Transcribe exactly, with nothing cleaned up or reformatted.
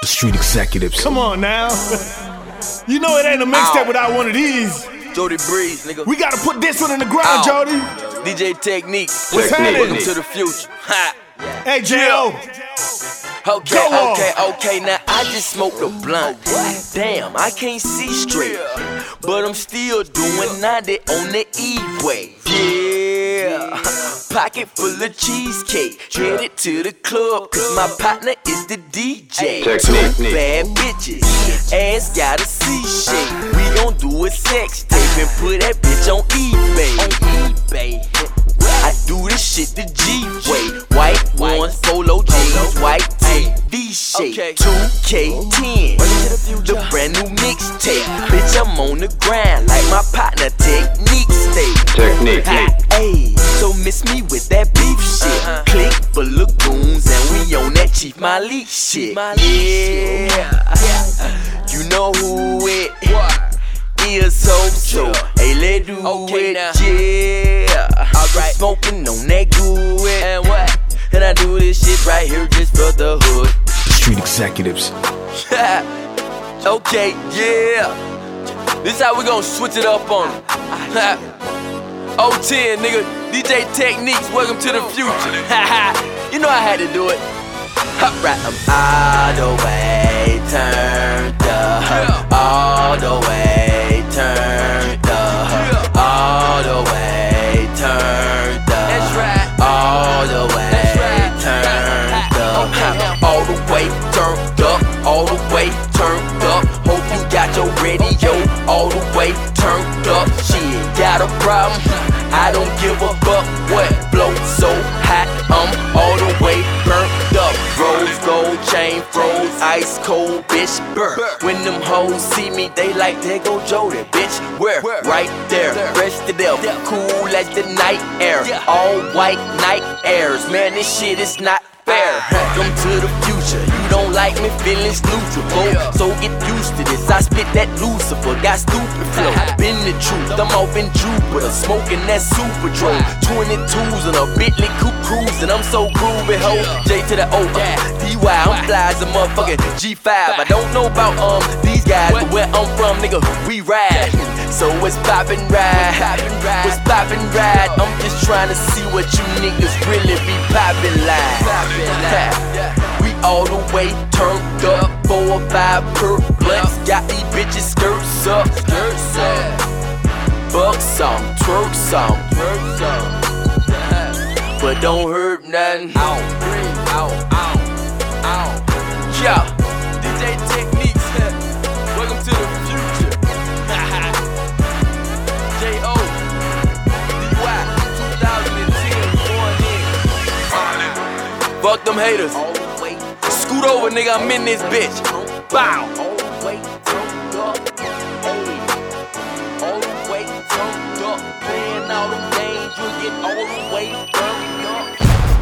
Street executives. Come on now. You know it ain't a mixtape without one of these. Jody Breeze, nigga. We gotta put this one in the ground, Ow. Jody. D J Technique. What's happening? Welcome to the future. Ha. Hey, J O. Okay, Go okay, on. okay. Now I just smoked a blunt. Damn, I can't see straight, but I'm still doing ninety on the E-way. Yeah, pocket full of cheesecake. Headed to the club, cause my partner is the D J. Two bad bitches, ass got a C-shape. We gon' do a sex tape and put that bitch on eBay. On eBay. I do this shit the G-way. White ones, polo jeans, white tee, V-shape, two K ten. The brand new mixtape. Bitch, I'm on the grind like my partner Technique stay. Technique. Ayy, so miss me with that beef shit. Click for lagoons and we on that Chief Malik shit. Yeah, you know who it is, so so. Hey, let's do Okay, it, now. yeah. Alright, smoking on that good. And what? And I do this shit right here just for the hood. Street executives. Okay, yeah. This how we gon' switch it up on them. O ten, nigga. D J Techniques, welcome to the future. You know I had to do it. Alright, I'm all the way turned up. All the way turned up. All the way turned up. That's right. All the way turned up. All the way turned up. All the way turned up. Hope you got your radio all the way turned up. Shit, got a problem? I don't give a fuck what blow so hot. I'm all the way burnt up. Rose gold chain froze, ice cold bitch burr. When them hoes see me, they like, there go Jody, bitch. Where? Right there, fresh to death, cool as the night air. All white night airs, man, this shit is not fair. Come to the future, you don't like me feeling neutral, so get used to this. I spit that Lucifer, got stupid flow. Been the truth, I'm off in Jupiter, smoking that super drone. twenty-twos and a Bentley coupe cruising, I'm so groovy, ho. J to the O, D Y, I'm fly as a motherfucking G five. I don't know about um these guys, but where I'm from, nigga, we ride. So it's poppin' ride, what's poppin' ride? I'm just trying to see what you niggas really be poppin' like. We all the way turned up, four or five per blunts. Got these bitches skirts up, skirts up. Fuck some, twerk some, twerk some. But don't hurt nothing. Ow, ow, ow, ow. Yeah, D J Techniques, welcome to the future. J O D Y twenty ten, born in. Fuck them haters. Scoot over, nigga, I'm in this bitch. Bow.